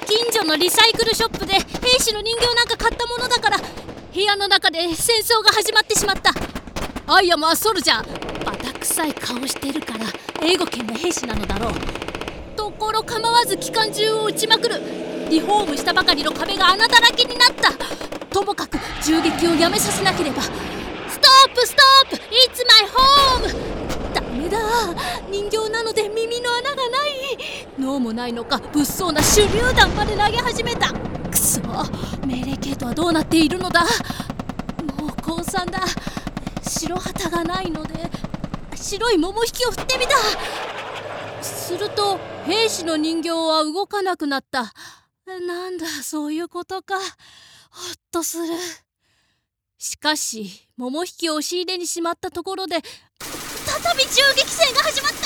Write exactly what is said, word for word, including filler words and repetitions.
近所のリサイクルショップで兵士の人形なんか買ったものだから、部屋の中で戦争が始まってしまった。アイアムはソルジャー。バタ臭い顔してるから英語圏の兵士なのだろう。ところ構わず機関銃を撃ちまくる。リフォームしたばかりの壁が穴だらけになった。ともかく銃撃をやめさせなければ。ストップストップ It's my home。 ダメだ、人形なので耳の穴がない。脳もないのか物騒な手榴弾まで投げ始めた。くそ、命令系統はどうなっているのだ。もう降参だ。白旗がないので白い桃引きを振ってみた。すると兵士の人形は動かなくなった。なんだ、そういうことか。ほっとする。しかし桃引きを押し入れにしまったところで再び銃撃戦が始まった。